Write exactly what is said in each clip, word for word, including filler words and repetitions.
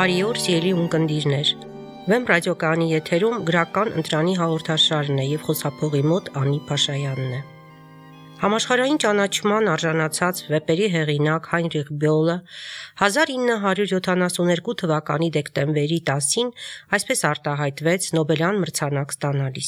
Բարի օր, սիրելի ունկնդիրներ։ Վեմ ռադիոկայանի եթերում գրական ընտրանի հաղորդաշարն է եւ խոսափողի մոտ Անի Փաշայանն է։ Համաշխարհային ճանաչման արժանացած վեպերի հեղինակ Հայնրիխ Բյոլը հազար ինը հարյուր յոթանասունհինգ թվականի դեկտեմբերի տասին այսպես արտահայտվեց Նոբելյան մրցանակ ստանալիս։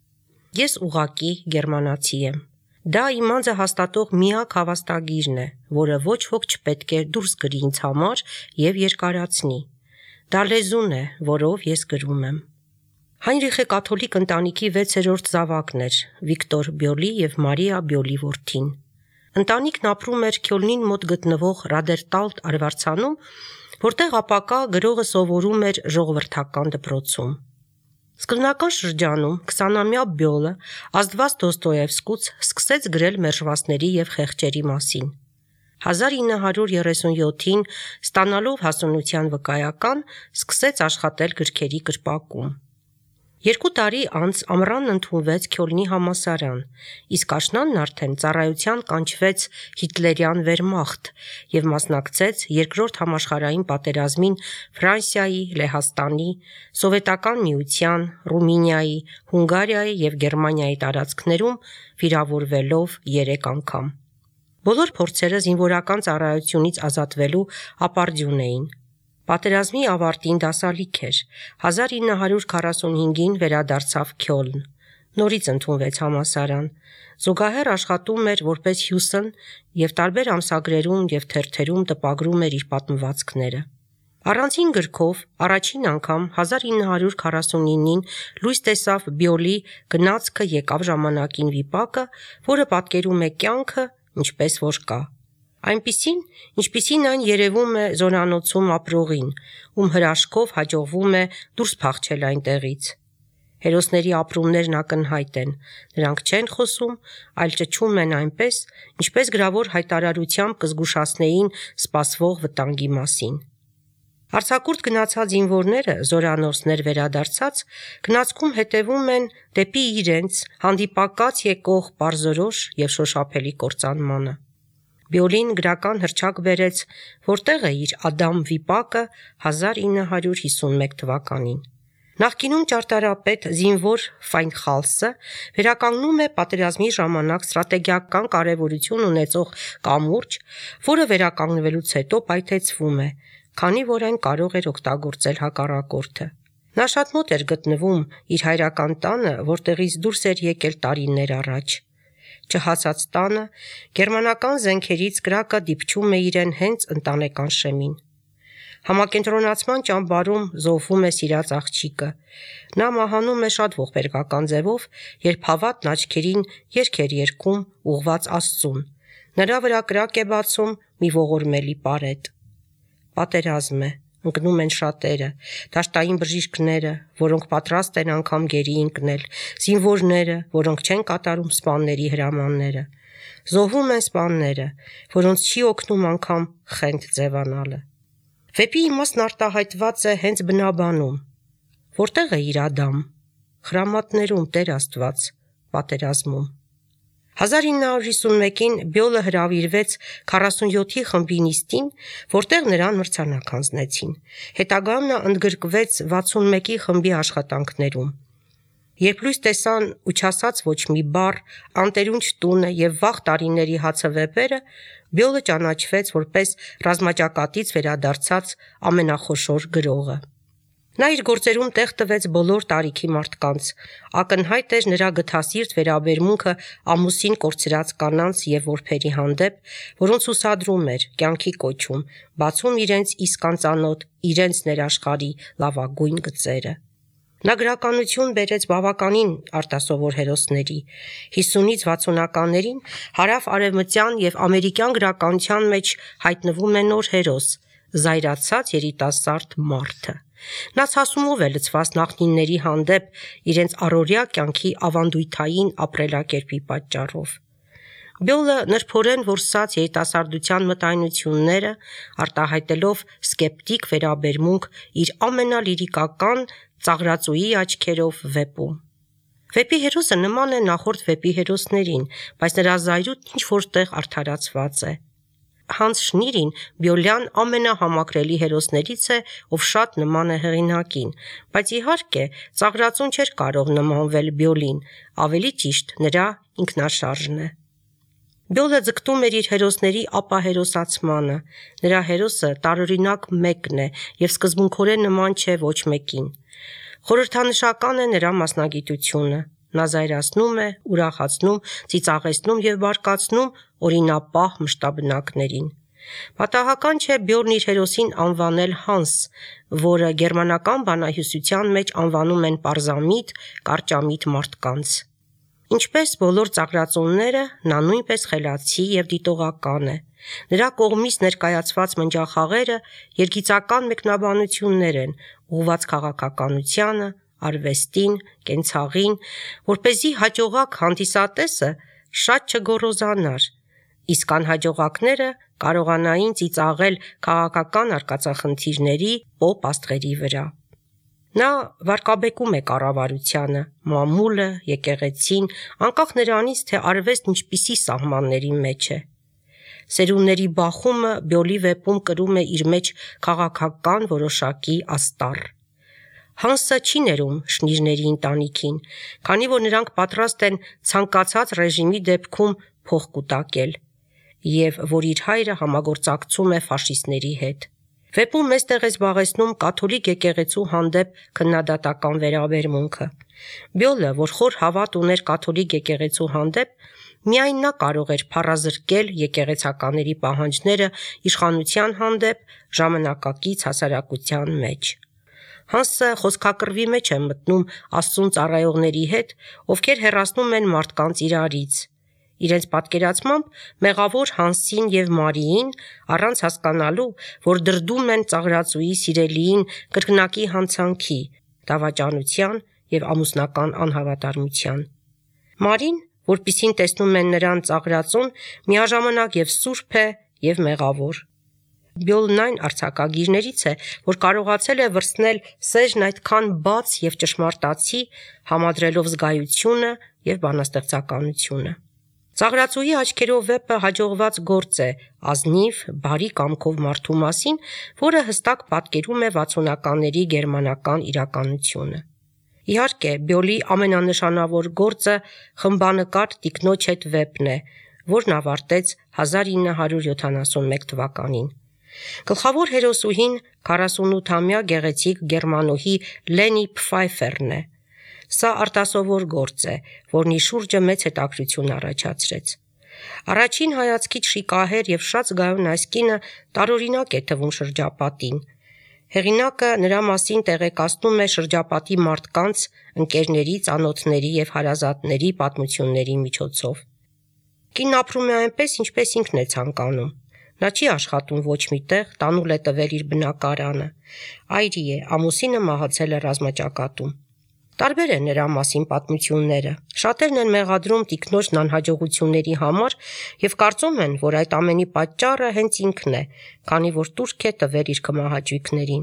Ես ուղղակի գերմանացի եմ։ Դա իմ անձը հաստատող միակ հավաստագիրն է, որը ոչ ոք չպետք է դուրս գրի ինձ համար եւ երկարացնի։ Դա լեզուն է, որով ես գրում եմ։ Հայնրիխը կաթոլիկ ընտանիքի վեցերորդ զավակն էր, Վիկտոր Բյոլի եւ Մարիա Բյոլի որդին։ Ընտանիքն ապրում էր Քյոլնին մոտ գտնվող Ռադերտալտ արվարձանում, որտեղ ապակա գրողը սովորում էր ժողովրդական դպրոցում։ Սկզբնական շրջանում քսանամյա Բյոլը ազդված Դոստոևսկուց սկսեց գրել մերժվածների եւ խեղճերի մասին։ հազար ինը հարյուր երեսունյոթին ստանալով հասունության վկայական, սկսեց աշխատել գրքերի կրպակում։ Երկու տարի անց ամռան ընդունվեց Քյոլնի համալսարան, իսկ աշնանն արդեն ծառայության կանչվեց հիտլերյան Վերմախտ եւ մասնակցեց երկրորդ համաշխարհային պատերազմին Ֆրանսիայի, Լեհաստանի, Սովետական Միության, Ռումինիայի, Հունգարիայի եւ Գերմանիայի տարածքներում վիրավորվելով երեք անգամ։ Բոլոր փորձերը զինվորական ծառայությունից ազատվելու ապարդյուն էին։ Պատերազմի ավարտին դասալիք էր, հազար ինը հարյուր քառասունհինգին վերադարձավ Քյոլն, նորից ընդունվեց համալսարան, զուգահեռ աշխատում էր որպես հյուսն եւ տարբեր ամսագրերում եւ թերթերում տպագրում էր իր պատմվածքները։ Առանցին գրքով առաջին անգամ հազար ինը հարյուր քառասունինին լույս տեսավ Բյոլի Գնացքը եկավ ժամանակին վիպակը, որը պատկերում է կյանքը, ինչպես որ կա։ Այնպիսին, ինչպիսին այն երևում է զորանոցում ապրողին, ում հրաշքով հաջողվում է դուրս փախչել այնտեղից։ Հերոսների ապրումներն ակնհայտ են, նրանք չեն խոսում, այլ ճչում են այնպես, ինչպես գրավոր հայտարարությամբ կզգուշացնեին սպասվող վտանգի մասին։ Արձակուրդ գնացած զինվորները, զորանոցներ վերադարձած, գնացքում հետևում են դեպի իրենց հանդիպակաց եկող պարզորոշ եւ շոշափելի կործանմանը։ Բյոլին գրական հռչակ բերեց, որտեղ է իր Ադամ վիպակը հազար ինը հարյուր հիսունմեկ թվականին։ Նախկինում ճարտարապետ զինվոր Ֆայնխալսը վերականգնում է պատերազմի ժամանակ ստրատեգիական կարևորություն ունեցող կամուրջ, որը վերականգնվելուց հետո պայթեցվում է, քանի որ այն կարող էր օգտագործել հակառակորդը։ Նա շատ մոտ էր գտնվում իր հայրական տանը, որտեղից դուրս էր եկել տարիներ առաջ։ Չհասած տանը, գերմանական զենքերից կրակը դիպչում է իրեն հենց ընտանեկան շեմին։ Համակենտրոնացման ճամբարում զոհվում է սիրած աղջիկը։ Նա մահանում է շատ ողբերգական ձևով, երբ հավատն աչքերին երգ էր երգում ուղված Աստծուն։ Նրա վրա կրակ է բացում մի ողորմելի պարետ։ Պատերազմ է, ընկնում են շատերը, դաշտային բժիշկները, որոնք պատրաստ են անգամ գերի ընկնել, զինվորները, որոնք չեն կատարում սպաների հրամանները։ Զոհվում են սպաները, որոնց չի օգնում անգամ խենթ ձևանալը։ Վեպի իմաստն արտահայտված է հենց բնաբանում։ Որտեղ է իր Ադամ։ Խրամատներում, Տեր Աստված, պատերազմում։ հազար ինը հարյուր հիսունմեկին Բյոլը հրավիրվեց քառասունյոթի խմբի նիստին, որտեղ նրան մրցանակ հանձնեցին։ Հետագայում նա ընդգրկվեց վաթսունմեկի խմբի աշխատանքներում։ Երբ լույս տեսան ու չասաց ոչ մի բառ, անտերունջ տունը եւ վաղ տարիների հացավեպերը, Բյոլը ճանաչվեց որպես ռազմաճակատից վերադարձած ամենախոշոր գրողը։ Նա իր գործերում տեղ տվեց բոլոր տարիքի մարդկանց, ակնհայտ էր նրա գթասիրտ վերաբերմունքը ամուսին կորցրած կանանց եւ որբերի հանդեպ, որոնց ուսադրում էր, կյանքի կոչում, բացում իրենց իսկանծանոթ, իրենց ներաշխարի լավագույն գծերը։ Նա գրականություն բերեց բավականին արտասովոր հերոսների։ հիսունից վաթսունականներին հարավ-արևմտյան եւ ամերիկյան գրականության մեջ հայտնվում է նոր հերոս՝ զայրացած երիտասարդ մարդը։ Նա ցասումով է լցված նախնիների հանդեպ իրենց առօրյա կյանքի ավանդույթային ապրելակերպի պատճառով։ Բյոլը նրբորեն որսած երիտասարդության մտայնությունները, արտահայտելով սկեպտիկ վերաբերմունք իր ամենալիրիկական ծաղրածուի աչքերով վեպում։ Վեպի հերոսը նման է նախորդ վեպի հերոսներին, բայց նրա զայրույթն ինչ որտեղ արդարացված է։ Հանս Շնիրին Բյոլյան ամենահամակրելի հերոսներից է, ով շատ նման է հեղինակին, բայց իհարկե ծաղրածուն չէր կարող նմանվել Բյոլին, ավելի ճիշտ նրա ինքնաշարժն է։ Բյոլը ձգտում էր իր հերոսների ապահերոսացմանը, նրա հերոսը տարօրինակ մեկն է և սկզբունքորեն նման չէ ոչ մեկին։ Խորհրդանշական է նրա մասնագիտությունը, նա զայրացնում է, ուրախացնում, ծիծաղեցնում և բարկացնում օրինապահ մշտաբնակներին։ Պատահական չէ Բյոլն իր հերոսին անվանել Հանս, որը գերմանական բանահյուսության մեջ անվանում են պարզամիտ, կարճամիտ մարդկանց։ Ինչպես բոլոր ծաղրածունները, նա նույնպես խելացի և դիտողական է։ Նրա կողմից ներկայացված մնջախաղերը երգիծական մեկնաբանություններ են, ուղղված քաղաքականությանը, արվեստին, կենցաղին, որպեսզի հաջողակ հանդիսատեսը շատ չգոռոզանար, իսկ անհաջողակները կարողանային ծիծաղել քաղաքական արկածախնդիրների, պոպ աստղերի վրա։ Նա վարկաբեկում է կառավարությանը, մամուլը, եկեղեցին, անկախ նրանից, թե արվեստն ինչպիսի սահմանների մեջ է։ Սերունդների բախումը Բյոլի վեպում կրում է իր մեջ քաղաքական որոշակի աստառ։ Հանսը չի ներում Շնիրների ընտանիքին, քանի որ նրանք պատրաստ են ցանկացած ռեժիմի դեպքում փող կուտակել, և որ իր հայրը համագործակցում է ֆաշիստների հետ։ Վեպում մեծ տեղ է զբաղեցնում կաթոլիկ եկեղեցու հանդեպ քննադատական վերաբերմունքը։ Բյոլը, որ խոր հավատ ուներ կաթոլիկ եկեղեցու հանդեպ, միայն նա կարող էր փառազրկել եկեղեցականների պահանջները իշխանության հանդեպ ժամանակակից հասարակության մեջ։ Հանսը խոսքակռվի մեջ է մտնում Աստծուն ծառայողների հետ, ովքեր հեռացնում են մարդկանց իրարից։ Իրենց պատկերացմամբ մեղավոր Հանսին և Մարիին, առանց հասկանալու, որ դրդում են ծաղրածուի սիրելիին կրկնակի հանցանքի, դավաճանության և ամուսնական անհավատարմության։ Մարին, որպիսին տեսնում են նրան ծաղրածուն, միաժամանակ և սուրբ է, և մեղավոր։ Բյոլն այն արձակագիրներից է, որ կարողացել է վրձնել սերն այդքան բաց և ճշմարտացի, համադրելով զգայությունը և բանաստեղծականությունը։ Ծաղրածուի աչքերով վեպը հաջողված գործ է ազնիվ, բարի կամքով մարդու մասին, որը հստակ պատկերում է վաթսունականների գերմանական իրականությունը։ Իհարկե, Բյոլի ամենանշանավոր գործը «Խմբանկար տիկնոջ հետ» վեպն է, որն ավարտեց հազար ինը հարյուր յոթանասունմեկ թվականին։ Գլխավոր հերոսուհին քառասունութամյա գեղեցիկ գերմանուհի Լենի Փֆայֆերն է։ Սա արտասովոր գործ է, որն իր շուրջը մեծ հետաքրքրություն առաջացրեց։ Առաջին հայացքից շիկահեր և շատ զգայուն այս կինը տարօրինակ է թվում շրջապատին։ Հեղինակը նրա մասին տեղեկացնում է շրջապատի մարդկանց, ընկերների, ծանոթների և հարազատների պատմությունների միջոցով։ Կինն ապրում է այնպես, ինչպես ինքն է ցանկանում։ Նա չի աշխատում ոչ մի տեղ, տանուլ է տվել իր բնակարանը։ Այրի է, ամուսինը մահացել է ռազմաճակատում։ Տարբեր են նրա մասին պատմությունները։ Շատերն են մեղադրում տիկնոջն անհաջողությունների համար և կարծում են, որ այդ ամենի պատճառը հենց ինքն է, քանի որ տուրք է տվել իր քմահաճույքներին։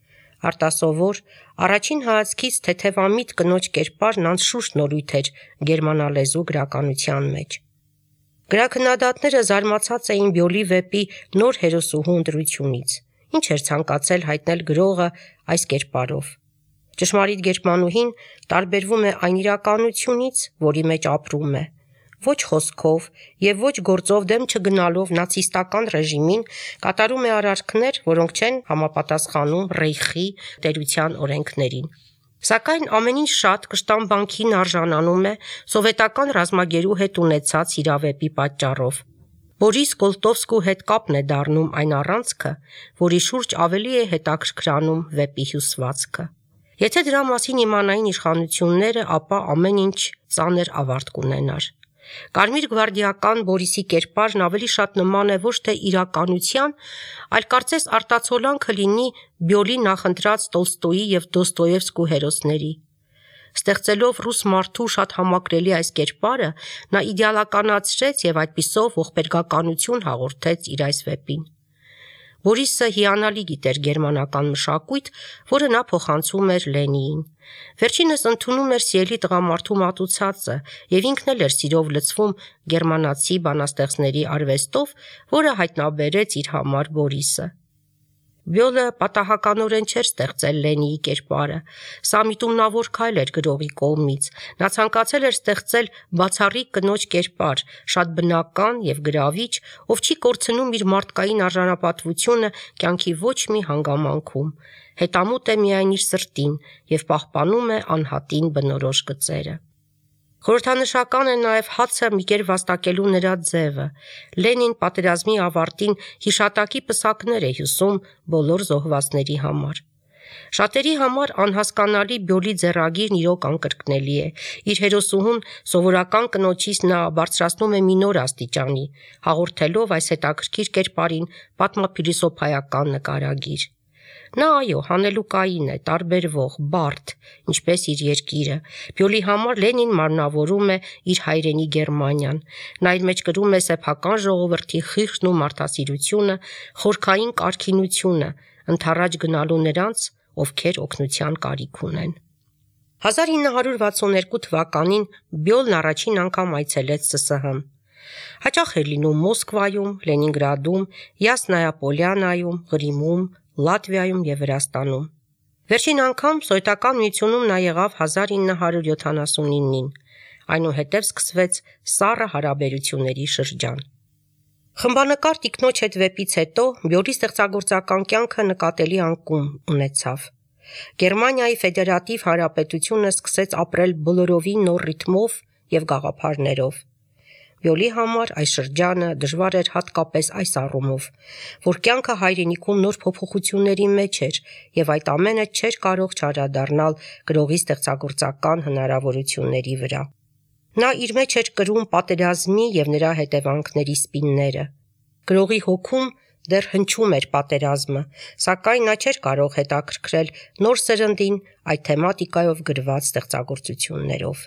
Արտասովոր, առաջին հայացքից թեթևամիտ կնոջ կերպարն անշուշտ նորույթ էր գերմանալեզու գրականության մեջ։ Գրաքննադատները զարմացած էին Բյոլի վեպի նոր հերոսուհու ընտրությունից։ Ինչ էր ցանկացել հայտնել գրողը այս կերպարով։ Ճշմարիտ գերմանուհին տարբերվում է այն իրականությունից, որի մեջ ապրում է։ Ոչ խոսքով և ոչ գործով դեմ չգնալով նացիստական ռեժիմին կատարում է արարքներ, որոնք չեն համապատասխանում Ռեյխի տերության օրենքներին։ Սակայն ամեն ինչ շատ կշտամբանքին արժանանում է սովետական ռազմագերու հետ ունեցած հիրավեպի պատճառով։ Բորիս Կոլտովսկու հետ կապն է դառնում այն առանցքը, որի շուրջ ավելի է հետաքրքրանում վեպի հյուսվածքը։ Եթե դրա մասին իմանային իշխանությունները, ապա ամեն ինչ ծանր ավարտ կունենար։ Կարմիր գվարդիական Բորիսի կերպարն ավելի շատ նման է ոչ թե իրականության, այլ կարծես արտացոլանքը լինի Բյոլի նախընտրած Տոլստոյի և Դոստոևսկու հերոսների։ Ստեղծելով ռուս մարդու շատ համակրելի այս կերպարը, նա իդեալականացրեց և այդպիսով ողբերգականություն հաղորդեց իր այս վեպին։ Բորիսը հիանալի գիտեր գերմանական մշակույթ, որը նա փոխանցում էր Լենիին։ Վերջինս ընդունում էր սիրելի տղամարդու մատուցածը եւ ինքն էլ էր սիրով լցվում գերմանացի բանաստեղծների արվեստով, որը հայտնաբերեց իր համար Բորիսը։ Բյոլը պատահականորեն չէր ստեղծել Լենիի կերպարը, սա միտումնավոր քայլ էր գրողի կողմից, նա ցանկացել էր ստեղծել բացառիկ կնոջ կերպար, շատ բնական եւ գրավիչ, ով չի կորցնում իր մարդկային արժանապատվությունը կյանքի ոչ մի հանգամանքում, հետամուտ է միայն իր սրտին եւ պահպանում է անհատին բնորոշ գծերը։ Խորհրդանշական է նաև հացը մի կերպ վաստակելու նրա ձևը։ Լենին պատերազմի ավարտին հիշատակի պսակներ է հյուսում բոլոր զոհվածների համար։ Շատերի համար անհասկանալի Բյոլի ձեռագիրն իրոք անկրկնելի է։ Իր հերոսուհուն սովորական կնոջից նա բարձրացնում է մի նոր աստիճանի, հաղորդելով այս հետաքրքիր կերպարին պատմափիլիսոփայական նկարագիր։ Նա այո, հանելուկային է, տարբերվող, բարդ, ինչպես իր երկիրը։ Բյոլի համար Լենին մարմնավորում է իր հայրենի Գերմանիան։ Նա իր մեջ կրում է սեփական ժողովրդի խիղճն ու մարդասիրությունը, խորքային կարքինությունը, ընդառաջ գնալու նրանց, ովքեր օգնության կարիք ունեն։ հազար ինը հարյուր վաթսունհերկու թվականին Բյոլն առաջին անգամ այցելեց ՍՍՀ։ Հաճախ էր լինում Մոսկվայում, Լենինգրադում, Յասնայա Պոլյանայում, Ղրիմում, Լատվիայում եւ Վրաստանում։ Վերջին անգամ Սովետական Միությունում նա եղավ հազար ինը հարյուր յոթանասունինին, այնուհետև սկսվեց սառը հարաբերությունների շրջան։ Խմբանկար Տիկնոջ հետ վեպից հետո Բյոլի ստեղծագործական կյանքը նկատելի անկում ունեցավ։ Գերմանիայի ֆեդերատիվ հանրապետությունը սկսեց ապրել բոլորովին նոր ռիթմով եւ գաղափարներով։ Բյոլի համար այս շրջանը դժվար էր հատկապես այս առումով, որ կյանքը հայրենիքում նոր փոփոխությունների մեջ էր եւ այդ ամենը չէր կարող չարադառնալ գրողի ստեղծագործական հնարավորությունների վրա։ Նա իր մեջ էր կրում պատերազմի եւ նրա հետևանքների սպինները։ Գրողի հոգում դեռ հնչում էր պատերազմը, սակայն նա չէր կարող հետաքրքրել նոր սերնդին այդ թեմատիկայով գրված ստեղծագործություններով։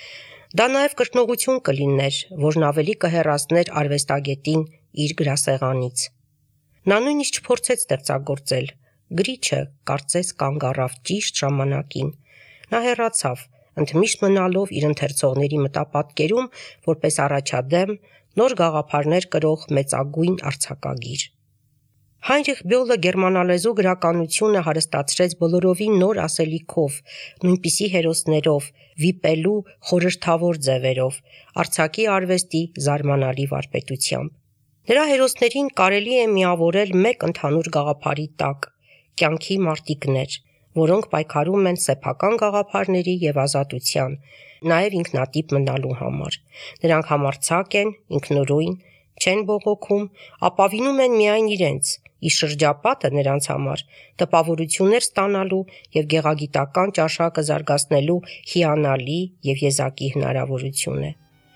Դա նաև կրկնողություն կլիներ, որն ավելի կհեռացներ արվեստագետին իր գրասեղանից։ Նա նույնիսկ չփորձեց ստեղծագործել, գրիչը կարծես կանգ առավ ճիշտ ժամանակին։ Նա հեռացավ, ընդմիշտ մնալով իր ընթերցողների մտապատկերում որպես առաջադեմ, նոր գաղափարներ կրող մեծագույն արձակագիր։ Հայնրիխ Բյոլը գերմանալեզու գրականությունը հարստացրեց բոլորովին նոր ասելիքով, նույնպիսի հերոսներով, վիպելու խորհրդավոր ձևերով, արձակի արվեստի զարմանալի վարպետությամբ։ Նրա հերոսներին կարելի է միավորել մեկ ընդհանուր գաղափարի տակ՝ կյանքի մարտիկներ, որոնք պայքարում են սեփական գաղափարների եւ ազատության, նաեւ ինքնատիպ մնալու համար։ Նրանք համարձակ են, ինքնուրույն, չեն բողոքում, ապավինում են միայն իրենց, իսկ շրջապատը նրանց համար տպավորություններ ստանալու եւ գեղագիտական ճաշակը զարգացնելու հիանալի եւ եզակի հնարավորություն է։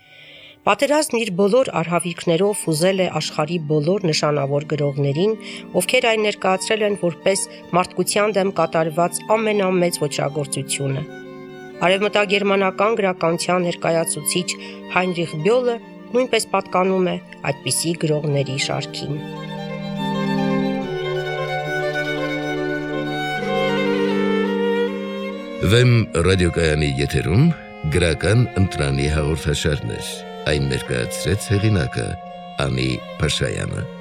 Պատերազմն իր բոլոր արհավիրքներով ուզել է աշխարհի բոլոր նշանավոր գրողներին, ովքեր այն ներկայացրել են որպես մարդկության դեմ կատարված ամենամեծ ոճրագործությունը։ Արևմտագերմանական գրականության ներկայացուցիչ Հայնրիխ Բյոլը նույնպես պատկանում է այդպիսի գրողների շարքին։ Վեմ ռադիոկայանի եթերում գրական ընտրանի հաղորդաշարներ, այն ներկայացրեց հեղինակը Անի Փաշայանը։